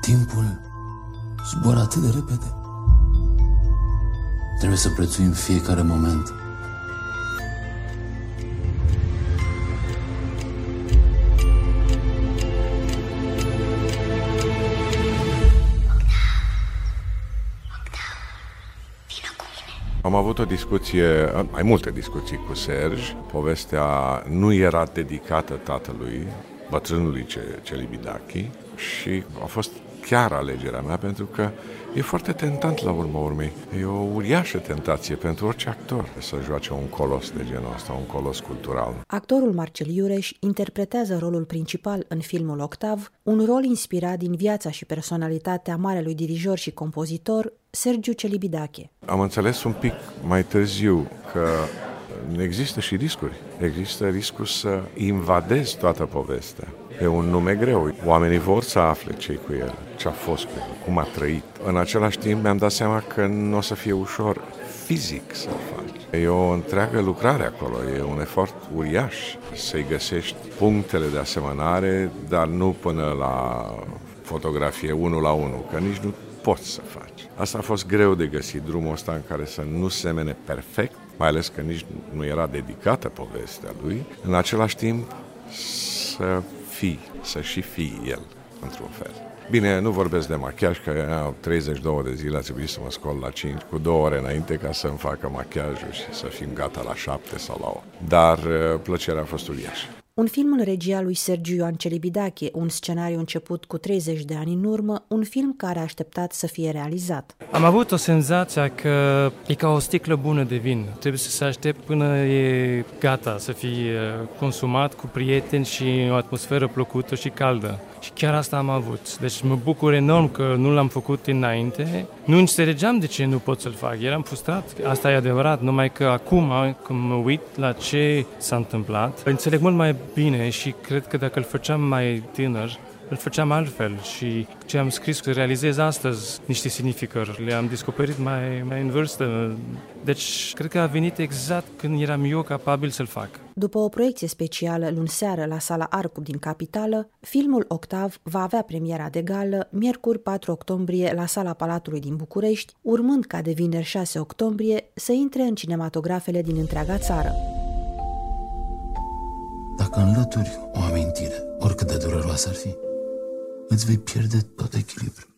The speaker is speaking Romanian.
Timpul zboară atât de repede. Trebuie să prețuim fiecare moment. Am avut o discuție, mai multe discuții cu Serge. Povestea nu era dedicată tatălui, bătrânului Celibidache, și a fost chiar alegerea mea, pentru că e foarte tentant la urma urmei. E o uriașă tentație pentru orice actor să joace un colos de genul ăsta, un colos cultural. Actorul Marcel Iureș interpretează rolul principal în filmul Octav, un rol inspirat din viața și personalitatea marelui dirijor și compozitor Sergiu Celibidache. Am înțeles un pic mai târziu că există și riscuri. Există riscul să invadezi toată povestea. E un nume greu. Oamenii vor să afle ce-i cu el, ce a fost cu el, cum a trăit. În același timp mi-am dat seama că nu o să fie ușor fizic să-l faci. E o întreagă lucrare acolo, e un efort uriaș să-i găsești punctele de asemănare, dar nu până la fotografie 1 la 1, că nici nu poți să faci. Asta a fost greu de găsit, drumul ăsta în care să nu semene perfect, mai ales că nici nu era dedicată povestea lui, în același timp să și fii el, într-un fel. Bine, nu vorbesc de machiaj, că 32 de zile a trebuit să mă scol la 5, cu 2 ore înainte ca să-mi facă machiajul și să fim gata la 7 sau la 8. Dar plăcerea a fost uriașă. Un film în regia lui Sergiu Ioan Celibidache, un scenariu început cu 30 de ani în urmă, un film care a așteptat să fie realizat. Am avut o senzație că e ca o sticlă bună de vin. Trebuie să se aștept până e gata să fie consumat cu prieteni și o atmosferă plăcută și caldă. Și chiar asta am avut. Deci mă bucur enorm că nu l-am făcut înainte. Nu înțelegeam de ce nu pot să-l fac. Eram frustrat. Asta e adevărat. Numai că acum, când mă uit la ce s-a întâmplat, înțeleg mult mai bine și cred că dacă îl făceam mai tânăr, îl făceam altfel și ce am scris, că realizez astăzi niște significări, le-am descoperit mai în vârstă. Deci, cred că a venit exact când eram eu capabil să-l fac. După o proiecție specială luni seară la Sala Arcub din Capitală, filmul Octav va avea premiera de gală miercuri 4 octombrie la Sala Palatului din București, urmând ca de vineri 6 octombrie să intre în cinematografele din întreaga țară. Dacă înlături o amintire, oricât de dureroasă ar fi, îți vei pierde tot echilibrul.